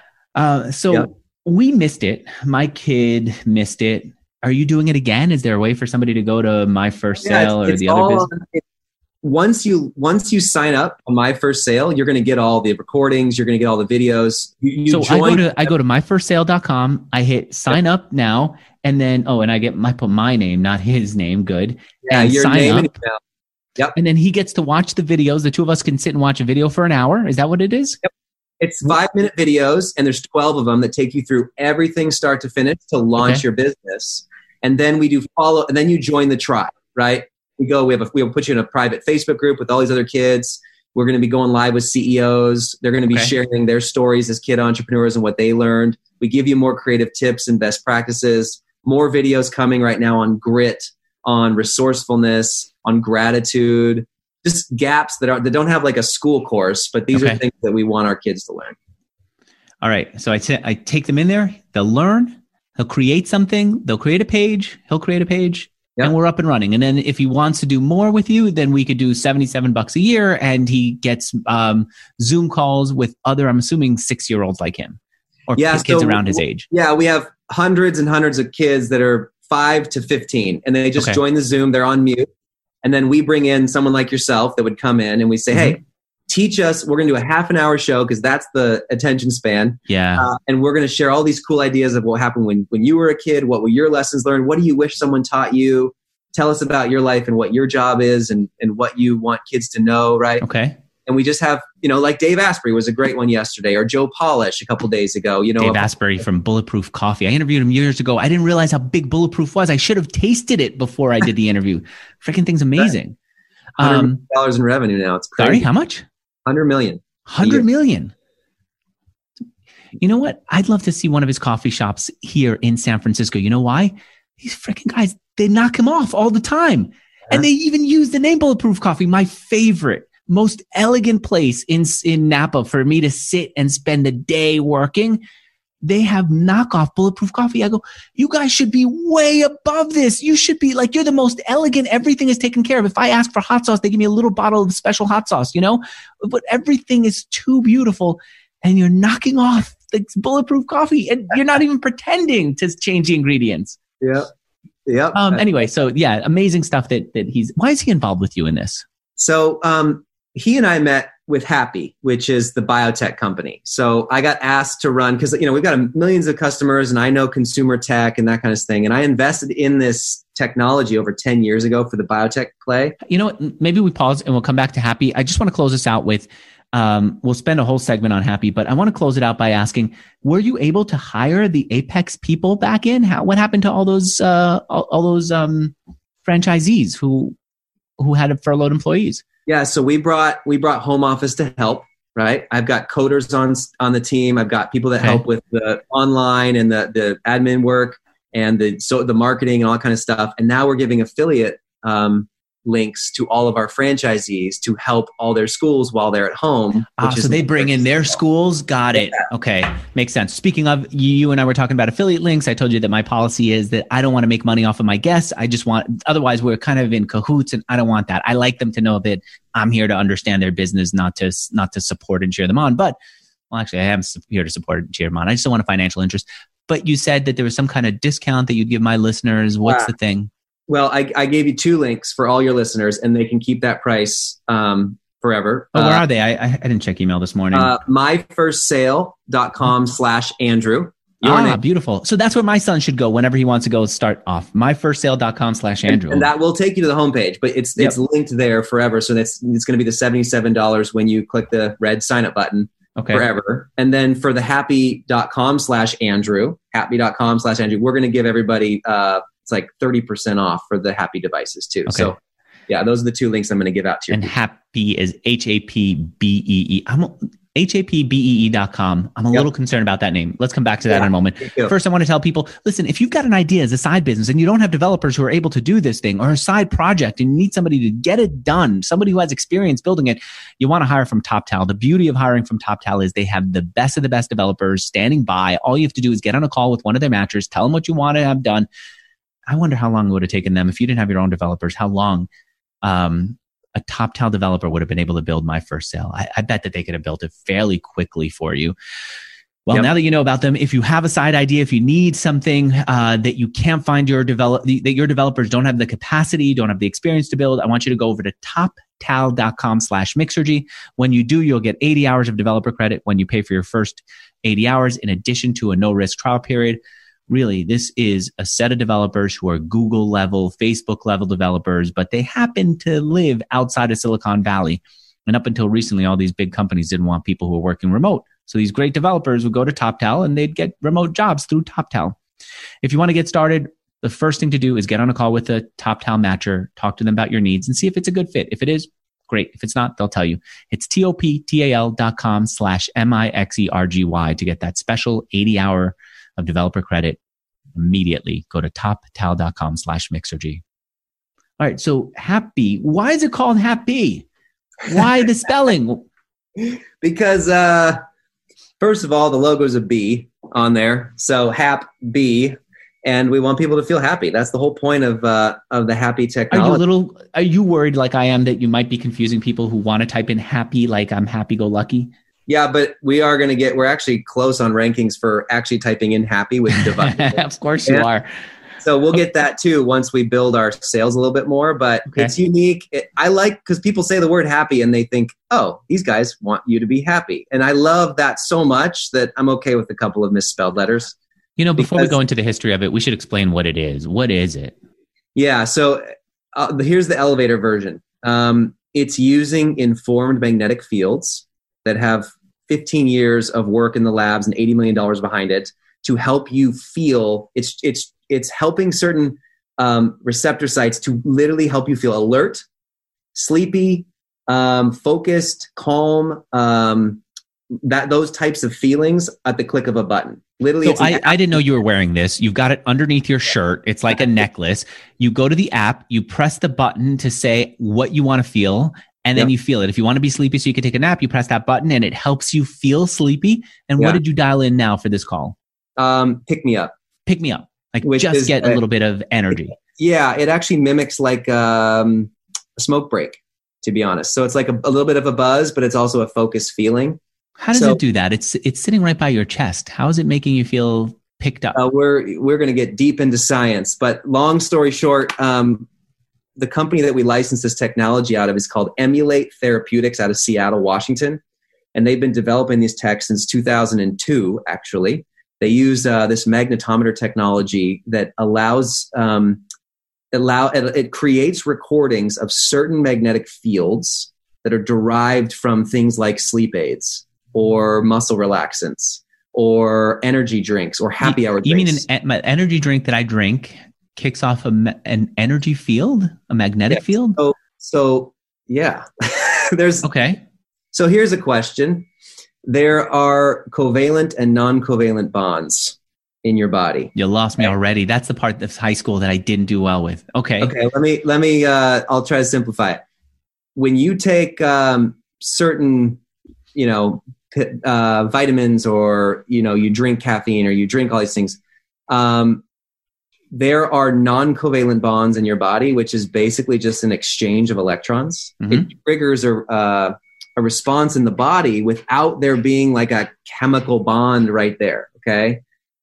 Uh, so yeah. We missed it. My kid missed it. Are you doing it again? Is there a way for somebody to go to My First yeah, Sale it's, or it's the other all, business? It, once you once you sign up on My First Sale, you're going to get all the recordings. You're going to get all the videos. You, you so join- I go to I go to my first sale dot com. I hit sign yeah. up now, and then oh, and I get my put my name, not his name. Good. Yeah, and your sign name up. and email. Yep. And then he gets to watch the videos. The two of us can sit and watch a video for an hour. Is that what it is? Yep. It's five minute videos, and there's twelve of them that take you through everything start to finish to launch okay. your business. And then we do follow, and then you join the tribe, right? We go, we have a, we'll put you in a private Facebook group with all these other kids. We're going to be going live with C E Os. They're going to be okay. sharing their stories as kid entrepreneurs and what they learned. We give you more creative tips and best practices. More videos coming right now on grit, on resourcefulness, on gratitude, just gaps that are that don't have like a school course, but these okay. are things that we want our kids to learn. All right. So I, t- I take them in there. They'll learn. He'll create something. They'll create a page. He'll create a page. Yep. And we're up and running. And then if he wants to do more with you, then we could do seventy-seven bucks a year. And he gets um, Zoom calls with other, I'm assuming, six-year-olds like him or yeah, kids so around his age. Yeah, we have hundreds and hundreds of kids that are five to fifteen. And they just okay. join the Zoom. They're on mute. And then we bring in someone like yourself that would come in and we say, mm-hmm. hey, teach us. We're going to do a half an hour show because that's the attention span. Yeah. Uh, and we're going to share all these cool ideas of what happened when, when you were a kid. What were your lessons learned? What do you wish someone taught you? Tell us about your life and what your job is and, and what you want kids to know, right? Okay. And we just have, you know, like Dave Asprey was a great one yesterday, or Joe Polish a couple days ago. You know, Dave Asprey from Bulletproof Coffee. I interviewed him years ago. I didn't realize how big Bulletproof was. I should have tasted it before I did the interview. Freaking thing's amazing. one hundred million dollars in revenue now. It's crazy. Sorry, how much? one hundred million. one hundred million. You know what? I'd love to see one of his coffee shops here in San Francisco. You know why? These freaking guys, they knock him off all the time. Yeah. And they even use the name Bulletproof Coffee, my favorite, most elegant place in, in Napa for me to sit and spend the day working. They have knockoff Bulletproof Coffee. I go, you guys should be way above this. You should be like, you're the most elegant. Everything is taken care of. If I ask for hot sauce, they give me a little bottle of special hot sauce, you know, but everything is too beautiful. And you're knocking off the Bulletproof Coffee and you're not even pretending to change the ingredients. Yeah. Yeah. Um, anyway, so yeah, amazing stuff that, that he's, why is he involved with you in this? So, um, he and I met with Happy, which is the biotech company. So I got asked to run because, you know, we've got millions of customers and I know consumer tech and that kind of thing. And I invested in this technology over ten years ago for the biotech play. You know what? Maybe we pause and we'll come back to Happy. I just want to close this out with, um, we'll spend a whole segment on Happy, but I want to close it out by asking, were you able to hire the Apex people back in? How, what happened to all those, uh, all, all those, um, franchisees who, who had furloughed employees? Yeah, so we brought we brought home office to help, right? I've got coders on on the team. I've got people that okay. help with the online and the the admin work and the so the marketing and all that kind of stuff. And now we're giving affiliate um, links to all of our franchisees to help all their schools while they're at home. Ah, so they bring in their schools. Got it. Yeah. Okay. Makes sense. Speaking of, you and I were talking about affiliate links. I told you that my policy is that I don't want to make money off of my guests. I just want, otherwise we're kind of in cahoots and I don't want that. I like them to know that I'm here to understand their business, not to, not to support and cheer them on. But, well, actually I am here to support and cheer them on. I just don't want a financial interest. But you said that there was some kind of discount that you'd give my listeners. What's wow. the thing? Well, I, I gave you two links for all your listeners, and they can keep that price um, forever. Oh, where uh, are they? I, I didn't check email this morning. Uh, my first sale dot com slash Andrew. Your ah, name. Beautiful. So that's where my son should go whenever he wants to go start off. my first sale dot com slash Andrew. And that will take you to the homepage, but it's yep. it's linked there forever. So that's it's going to be the seventy-seven dollars when you click the red sign up button. Okay. Forever. And then for the happy dot com slash Andrew, happy dot com slash Andrew, we're going to give everybody uh, it's like thirty percent off for the Happy devices too. Okay. So yeah, those are the two links I'm going to give out to you. And Happy is H A P B E E. I'm, H A P B E E dot com. I'm a yep. little concerned about that name. Let's come back to that yeah, in a moment. First, I want to tell people, listen, if you've got an idea as a side business and you don't have developers who are able to do this thing or a side project and you need somebody to get it done, somebody who has experience building it, you want to hire from TopTal. The beauty of hiring from TopTal is they have the best of the best developers standing by. All you have to do is get on a call with one of their matchers, tell them what you want to have done. I wonder how long it would have taken them if you didn't have your own developers, how long um, a TopTal developer would have been able to build my first sale. I, I bet that they could have built it fairly quickly for you. Well, yep. Now that you know about them, if you have a side idea, if you need something uh, that you can't find your develop, that your developers don't have the capacity, don't have the experience to build, I want you to go over to toptal.com slash Mixergy. When you do, you'll get eighty hours of developer credit when you pay for your first eighty hours, in addition to a no-risk trial period. Really, this is a set of developers who are Google level, Facebook level developers, but they happen to live outside of Silicon Valley. And up until recently, all these big companies didn't want people who were working remote. So these great developers would go to TopTal and they'd get remote jobs through TopTal. If you want to get started, the first thing to do is get on a call with a TopTal matcher, talk to them about your needs and see if it's a good fit. If it is, great. If it's not, they'll tell you. It's T-O-P-T-A-L dot com slash M-I-X-E-R-G-Y to get that special eighty hour of developer credit immediately. Go to toptal.com slash Mixergy. All right. So happy. Why is it called happy? Why the spelling? Because, uh, first of all, the logo is a bee on there. So hap bee. And we want people to feel happy. That's the whole point of, uh, of the happy technology. Are you a little, are you worried like I am that you might be confusing people who want to type in happy, like I'm happy-go-lucky? Yeah, but we are going to get, we're actually close on rankings for actually typing in happy with device. Of course you are. So we'll get that too once we build our sales a little bit more, but okay. It's unique. It, I like, because people say the word happy and they think, oh, these guys want you to be happy. And I love that so much that I'm okay with a couple of misspelled letters. You know, before because, we go into the history of it, we should explain what it is. What is it? Yeah, so uh, here's the elevator version. Um, it's using informed magnetic fields that have fifteen years of work in the labs and eighty million dollars behind it to help you feel. It's it's it's helping certain um, receptor sites to literally help you feel alert, sleepy, um, focused, calm, um, that those types of feelings at the click of a button. Literally, so I, I didn't know you were wearing this. You've got it underneath your shirt. It's like a necklace. You go to the app, you press the button to say what you want to feel. And then yep. you feel it. If you want to be sleepy so you can take a nap, you press that button and it helps you feel sleepy. And yeah. What did you dial in now for this call? Um, pick me up. Pick me up. Like Which just get a, a little bit of energy. It, yeah, it actually mimics like um, a smoke break, to be honest. So it's like a, a little bit of a buzz, but it's also a focused feeling. How does so, it do that? It's it's sitting right by your chest. How is it making you feel picked up? Uh, we're we're going to get deep into science, but long story short, um, the company that we licensed this technology out of is called Emulate Therapeutics out of Seattle, Washington. And they've been developing these techs since two thousand two, actually. They use uh, this magnetometer technology that allows, um, allow it, it creates recordings of certain magnetic fields that are derived from things like sleep aids or muscle relaxants or energy drinks or happy hour you, drinks. You mean an, an energy drink that I drink kicks off a, an energy field, a magnetic yes. field? So, so yeah, there's okay. So here's a question. There are covalent and non-covalent bonds in your body. You lost me already. That's the part of high school that I didn't do well with. Okay. Okay. Let me, let me, uh, I'll try to simplify it. When you take, um, certain, you know, uh, vitamins or, you know, you drink caffeine or you drink all these things, um, there are non-covalent bonds in your body, which is basically just an exchange of electrons. Mm-hmm. It triggers a, uh, a response in the body without there being like a chemical bond right there. Okay.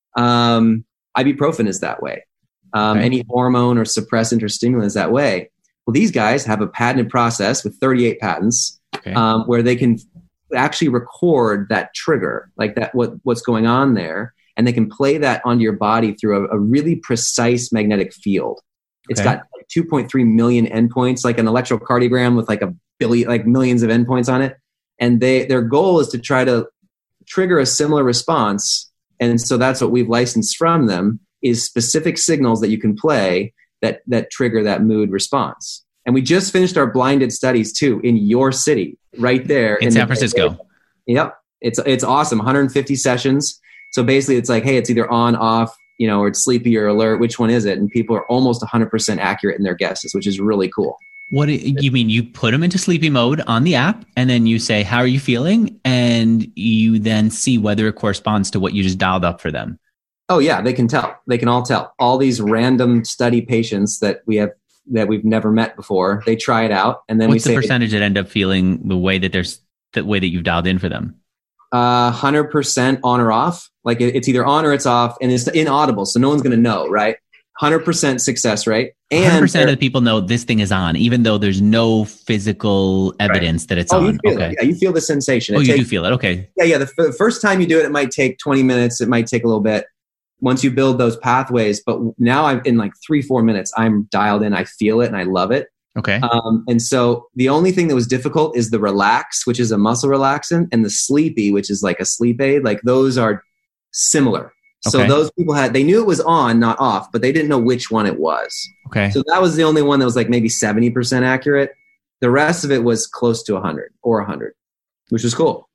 Um, ibuprofen is that way. Um, okay. Any hormone or suppressant or stimulant is that way. Well, these guys have a patented process with thirty-eight patents, okay. um, where they can actually record that trigger, like that, what, what's going on there. And they can play that onto your body through a, a really precise magnetic field. It's okay. got like two point three million endpoints, like an electrocardiogram with like a billion, like millions of endpoints on it. And they, their goal is to try to trigger a similar response. And so that's what we've licensed from them, is specific signals that you can play that, that trigger that mood response. And we just finished our blinded studies too in your city, right there in, in San the, Francisco. Yep. It's, it's awesome. one hundred fifty sessions. So basically it's like, hey, it's either on, off, you know, or it's sleepy or alert. Which one is it? And people are almost one hundred percent accurate in their guesses, which is really cool. What do you mean? You put them into sleepy mode on the app, and then you say, how are you feeling? And you then see whether it corresponds to what you just dialed up for them. Oh yeah, they can tell. They can all tell. All these random study patients that we have that we've never met before, they try it out, and then What's we say, the percentage that end up feeling the way that there's the way that you've dialed in for them? Uh, one hundred percent on or off. Like it, it's either on or it's off, and it's inaudible, so no one's going to know, right? one hundred percent success rate. And one hundred percent of the people know this thing is on, even though there's no physical evidence right. that it's oh, on. You feel okay. it. Yeah, you feel the sensation. It oh, you takes, do feel it. Okay. Yeah, yeah. The, f- the first time you do it, it might take twenty minutes. It might take a little bit. Once you build those pathways, but now I'm in like three, four minutes, I'm dialed in. I feel it and I love it. Okay. Um, and so the only thing that was difficult is the relax, which is a muscle relaxant, and the sleepy, which is like a sleep aid. Like those are similar. So okay. those people had, they knew it was on, not off, but they didn't know which one it was. Okay. So that was the only one that was like maybe seventy percent accurate. The rest of it was close to one hundred or one hundred, which was cool.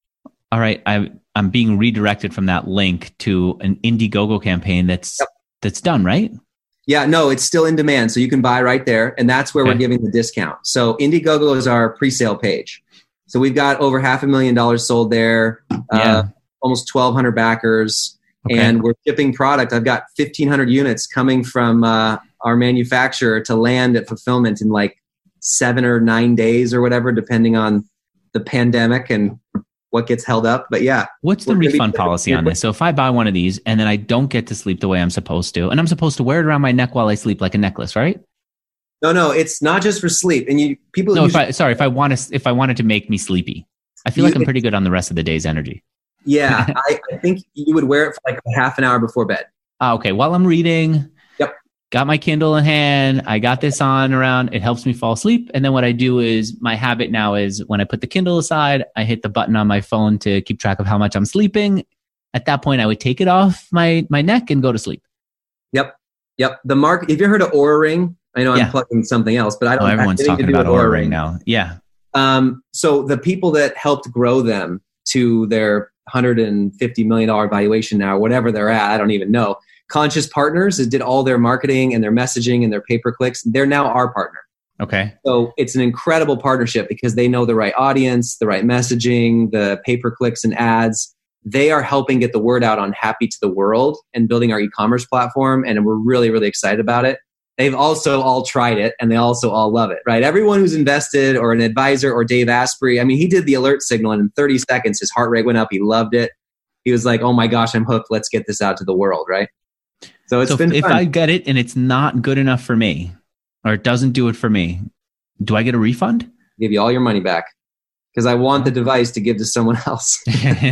All right. I, I'm being redirected from that link to an Indiegogo campaign that's yep. that's done, right? Yeah, no, it's still in demand. So you can buy right there. And that's where okay. we're giving the discount. So Indiegogo is our pre-sale page. So we've got over half a million dollars sold there, yeah. uh, almost twelve hundred backers. Okay. And we're shipping product. I've got fifteen hundred units coming from uh, our manufacturer to land at fulfillment in like seven or nine days or whatever, depending on the pandemic and what gets held up. But yeah. What's the refund policy on this? So if I buy one of these and then I don't get to sleep the way I'm supposed to, and I'm supposed to wear it around my neck while I sleep like a necklace, right? No, no, it's not just for sleep. And you people. No, usually, if I, sorry, if I want to, if I wanted to make me sleepy, I feel you, like I'm pretty good on the rest of the day's energy. Yeah, I, I think you would wear it for like half an hour before bed. Ah, okay. While I'm reading, yep. Got my Kindle in hand. I got this on around. It helps me fall asleep. And then what I do is my habit now is when I put the Kindle aside, I hit the button on my phone to keep track of how much I'm sleeping. At that point, I would take it off my, my neck and go to sleep. Yep. Yep. The mark. Have you ever heard of Oura Ring? I know I'm yeah. plugging something else, but I don't. Oh, everyone's talking about Oura Ring now. Yeah. Um. So the people that helped grow them to their one hundred fifty million dollars valuation now, whatever they're at, I don't even know. Conscious Partners did all their marketing and their messaging and their pay-per-clicks. They're now our partner. Okay. So it's an incredible partnership because they know the right audience, the right messaging, the pay-per-clicks and ads. They are helping get the word out on Happy to the World and building our e-commerce platform. And we're really, really excited about it. They've also all tried it and they also all love it, right? Everyone who's invested or an advisor or Dave Asprey, I mean, he did the alert signal and in thirty seconds, his heart rate went up. He loved it. He was like, oh my gosh, I'm hooked. Let's get this out to the world, right? So it's so been if fun. I get it and it's not good enough for me or it doesn't do it for me, do I get a refund? Give you all your money back because I want the device to give to someone else.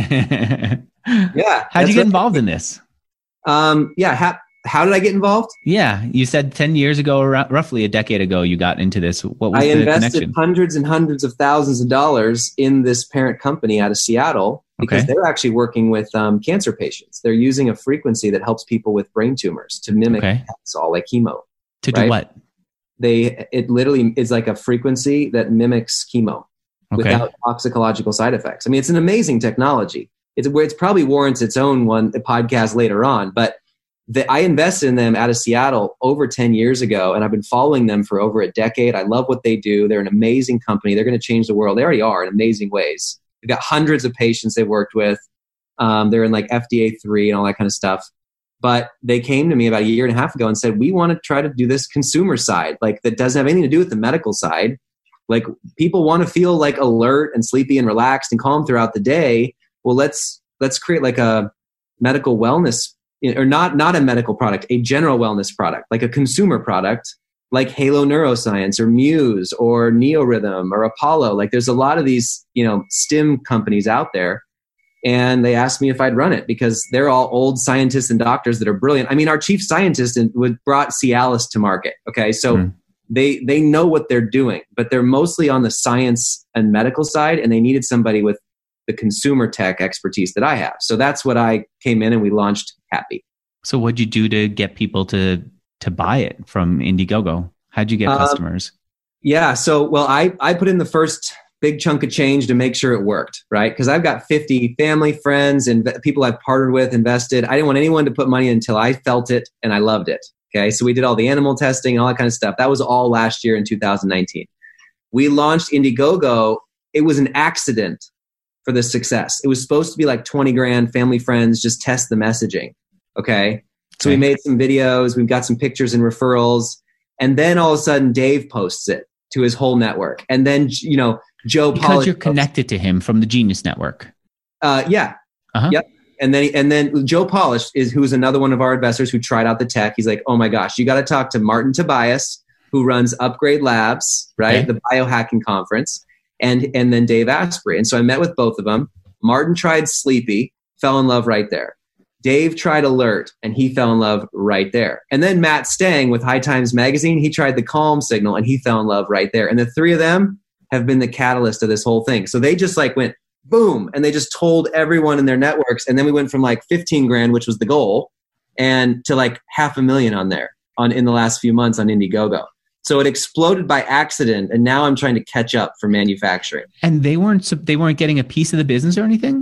yeah. How'd you get right. involved in this? Um, yeah. Ha- how did I get involved? Yeah. You said ten years ago, or roughly a decade ago, you got into this. What was I the invested connection? hundreds and hundreds of thousands of dollars in this parent company out of Seattle because okay. they're actually working with um, cancer patients. They're using a frequency that helps people with brain tumors to mimic okay. all like chemo. To right? do what? They it literally is like a frequency that mimics chemo okay. without toxicological side effects. I mean, it's an amazing technology. It's where it's probably warrants its own one a podcast later on, but. The, I invested in them out of Seattle over ten years ago, and I've been following them for over a decade. I love what they do. They're an amazing company. They're going to change the world. They already are in amazing ways. They've got hundreds of patients they've worked with. Um, they're in like F D A three and all that kind of stuff. But they came to me about a year and a half ago and said, we want to try to do this consumer side, like that doesn't have anything to do with the medical side. Like people want to feel like alert and sleepy and relaxed and calm throughout the day. Well, let's let's create like a medical wellness or not, not a medical product, a general wellness product, like a consumer product, like Halo Neuroscience or Muse or NeoRhythm or Apollo. Like there's a lot of these, you know, STEM companies out there. And they asked me if I'd run it because they're all old scientists and doctors that are brilliant. I mean, our chief scientist would brought Cialis to market. Okay. So mm. they, they know what they're doing, but they're mostly on the science and medical side. And they needed somebody with the consumer tech expertise that I have. So that's what I came in and we launched Happy. So what'd you do to get people to to buy it from Indiegogo? How'd you get um, customers? Yeah. So, well, I, I put in the first big chunk of change to make sure it worked, right? Because I've got fifty family, friends, and people I've partnered with, invested. I didn't want anyone to put money in until I felt it and I loved it. Okay, so we did all the animal testing and all that kind of stuff. That was all last year in two thousand nineteen. We launched Indiegogo. It was an accident for the success. It was supposed to be like twenty grand, family, friends, just test the messaging. Okay, so okay. we made some videos. We've got some pictures and referrals. And then all of a sudden, Dave posts it to his whole network. And then, you know, Joe because Polish you're connected to him from the Genius Network. Uh, yeah. Uh-huh. Yep. And then, and then Joe Polish is who's another one of our investors who tried out the tech. He's like, oh my gosh, you got to talk to Martin Tobias, who runs Upgrade Labs, right? Okay. The biohacking conference, and and then Dave Asprey. And so I met with both of them. Martin tried Sleepy, fell in love right there. Dave tried Alert, and he fell in love right there. And then Matt Stang with High Times Magazine, he tried the Calm Signal, and he fell in love right there. And the three of them have been the catalyst of this whole thing. So they just like went boom, and they just told everyone in their networks. And then we went from like fifteen grand, which was the goal, and to like half a million on there on in the last few months on Indiegogo. So it exploded by accident, and now I'm trying to catch up for manufacturing. And they weren't they weren't getting a piece of the business or anything?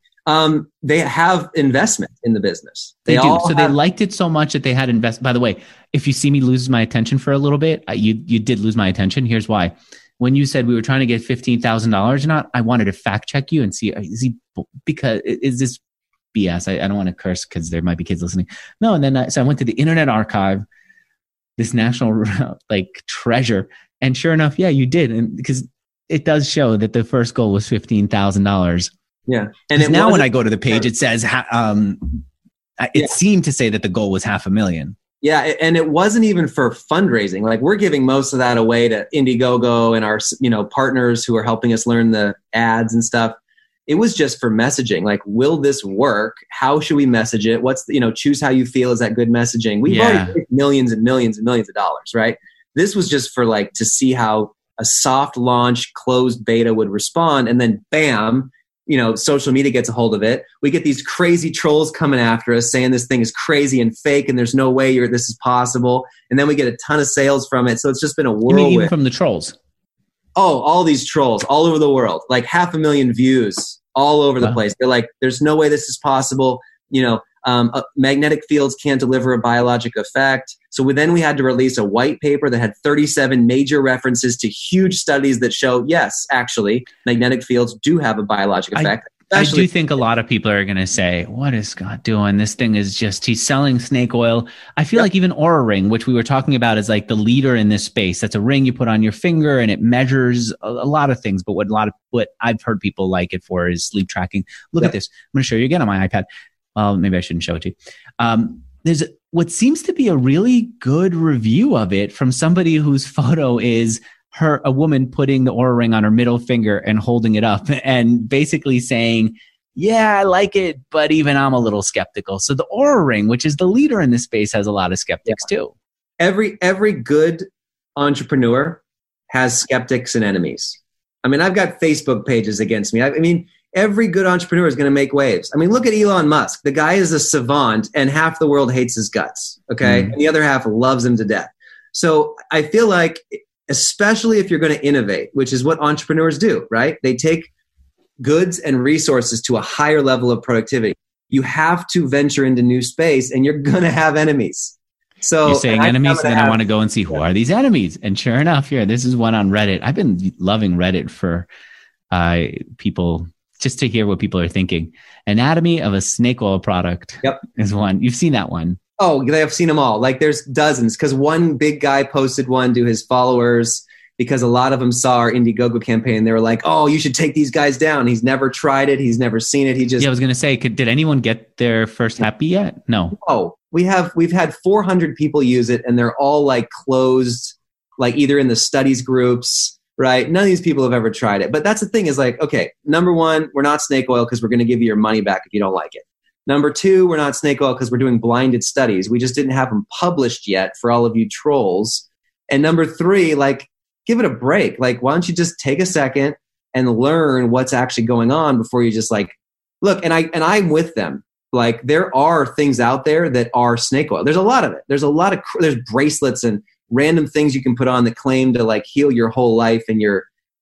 Um, they have investment in the business. They, they do. all So have- they liked it so much that they had invest. By the way, if you see me lose my attention for a little bit, I, you you did lose my attention. Here's why. When you said we were trying to get fifteen thousand dollars or not, I wanted to fact check you and see, is he, because is this B S? I, I don't want to curse because there might be kids listening. No. And then I, so I went to the Internet Archive, this national like treasure. And sure enough, yeah, you did. And because it does show that the first goal was fifteen thousand dollars. Yeah. And it now when I go to the page, it says, um, it yeah. seemed to say that the goal was half a million. Yeah, and it wasn't even for fundraising. Like we're giving most of that away to Indiegogo and our, you know, partners who are helping us learn the ads and stuff. It was just for messaging. Like, will this work? How should we message it? What's the, you know, choose how you feel. Is that good messaging? We've Yeah. already made millions and millions and millions of dollars, right? This was just for like to see how a soft launch closed beta would respond, and then bam. You know, social media gets a hold of it. We get these crazy trolls coming after us saying this thing is crazy and fake and there's no way you're, this is possible. And then we get a ton of sales from it. So it's just been a whirlwind. You mean even from the trolls? Oh, all these trolls all over the world, like half a million views all over the Wow. place. They're like, there's no way this is possible. You know, um, uh, magnetic fields can't deliver a biologic effect. So we, then we had to release a white paper that had thirty-seven major references to huge studies that show, yes, actually, magnetic fields do have a biologic effect. I, I do think a lot of people are going to say, what is Scott doing? This thing is just, he's selling snake oil. I feel Yep. like even Aura Ring, which we were talking about, is like the leader in this space. That's a ring you put on your finger and it measures a, a lot of things. But what a lot of what I've heard people like it for is sleep tracking. Look Yep. at this. I'm going to show you again on my iPad. Well, maybe I shouldn't show it to you. Um, there's what seems to be a really good review of it from somebody whose photo is her, a woman putting the Aura Ring on her middle finger and holding it up and basically saying, yeah, I like it, but even I'm a little skeptical. So the Aura Ring, which is the leader in this space, has a lot of skeptics Yeah. too. Every every good entrepreneur has skeptics and enemies. I mean, I've got Facebook pages against me. I, I mean, every good entrepreneur is going to make waves. I mean, look at Elon Musk. The guy is a savant, and half the world hates his guts. Okay, Mm. and the other half loves him to death. So I feel like, especially if you're going to innovate, which is what entrepreneurs do, right? They take goods and resources to a higher level of productivity. You have to venture into new space, and you're going to have enemies. So You're saying and enemies, I'm and gonna then I have- want to go and see who are these enemies. And sure enough, here, this is one on Reddit. I've been loving Reddit for uh, people, just to hear what people are thinking. Anatomy of a snake oil product Yep. is one. You've seen that one. Oh, they have seen them all. Like there's dozens, because one big guy posted one to his followers because a lot of them saw our Indiegogo campaign. They were like, oh, you should take these guys down. He's never tried it. He's never seen it. He just, Yeah, I was going to say, could, did anyone get their first happy yet? No. oh, we have, we've had four hundred people use it, and they're all like closed, like either in the studies groups, right? None of these people have ever tried it. But that's the thing is like, okay, number one, we're not snake oil because we're going to give you your money back if you don't like it. Number two, we're not snake oil because we're doing blinded studies. We just didn't have them published yet for all of you trolls. And number three, like, give it a break. Like, why don't you just take a second and learn what's actually going on before you just like, look, and I, and I'm with them. Like, there are things out there that are snake oil. There's a lot of it. There's a lot of, there's bracelets and random things you can put on that claim to like heal your whole life and your,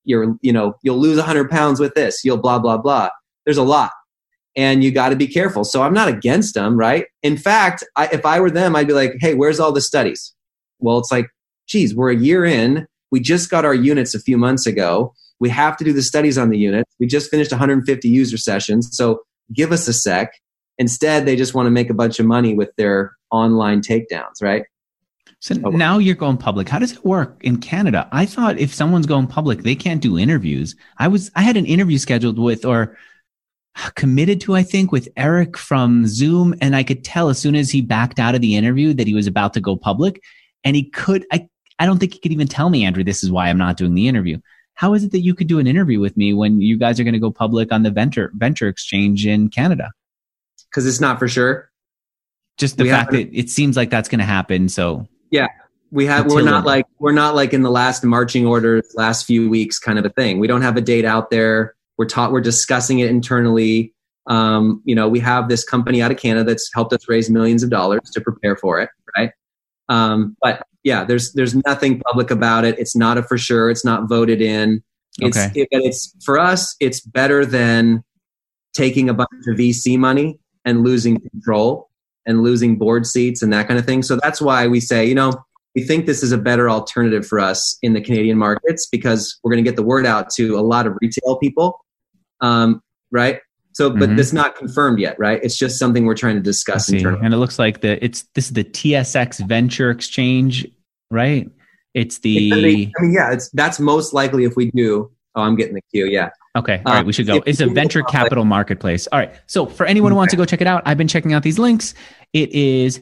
you're, you know, you'll lose one hundred pounds with this. You'll blah, blah, blah. There's a lot. And you got to be careful. So I'm not against them, right? In fact, I, if I were them, I'd be like, hey, where's all the studies? Well, it's like, geez, we're a year in. We just got our units a few months ago. We have to do the studies on the units. We just finished one hundred fifty user sessions. So give us a sec. Instead, they just want to make a bunch of money with their online takedowns, right? So oh. Now you're going public. How does it work in Canada? I thought if someone's going public, they can't do interviews. I was, I had an interview scheduled with, or committed to, I think, with Eric from Zoom. And I could tell as soon as he backed out of the interview that he was about to go public. And he could, I, I don't think he could even tell me, Andrew, this is why I'm not doing the interview. How is it that you could do an interview with me when you guys are going to go public on the venture venture exchange in Canada? Because it's not for sure. Just the we fact that it seems like that's going to happen. So yeah, we have. We're not like we're not like in the last marching orders, last few weeks kind of a thing. We don't have a date out there. We're taught. We're discussing it internally. Um, you know, we have this company out of Canada that's helped us raise millions of dollars to prepare for it, right? Um, but yeah, there's there's nothing public about it. It's not a for sure. It's not voted in. It's, okay. it, it's for us. It's better than taking a bunch of V C money and losing control and losing board seats and that kind of thing. So that's why we say, you know, we think this is a better alternative for us in the Canadian markets because we're going to get the word out to a lot of retail people, um, right? So, but mm-hmm. This is not confirmed yet, right? It's just something we're trying to discuss internally. And it looks like the it's this is the T S X Venture Exchange, right? It's the. I mean, yeah, it's that's most likely if we do. Oh, I'm getting the cue. Yeah. Okay. All right. Um, we should go. It's a venture capital marketplace. All right. So for anyone who wants to go check it out, I've been checking out these links. It is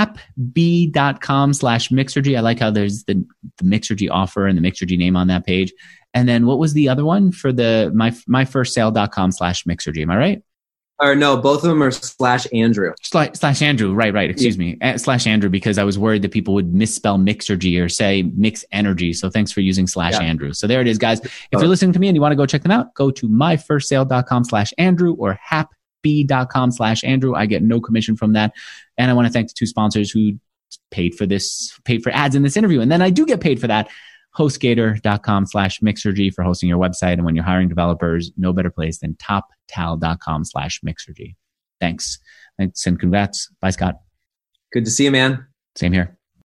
hapb.com slash Mixergy. I like how there's the, the Mixergy offer and the Mixergy name on that page. And then what was the other one for the my myfirstsale.com slash Mixergy? Am I right? Or no, both of them are slash Andrew. Slash, slash Andrew. Right, right. Excuse yeah. me. Uh, slash Andrew, because I was worried that people would misspell Mixergy or say Mix Energy. So thanks for using slash yeah. Andrew. So there it is, guys. If oh. you're listening to me and you want to go check them out, go to myfirstsale.com slash Andrew or hapb.com slash Andrew. I get no commission from that. And I want to thank the two sponsors who paid for this, paid for ads in this interview. And then I do get paid for that. HostGator.com slash Mixergy for hosting your website. And when you're hiring developers, no better place than TopTal.com slash Mixergy. Thanks. Thanks and congrats. Bye, Scott. Good to see you, man. Same here.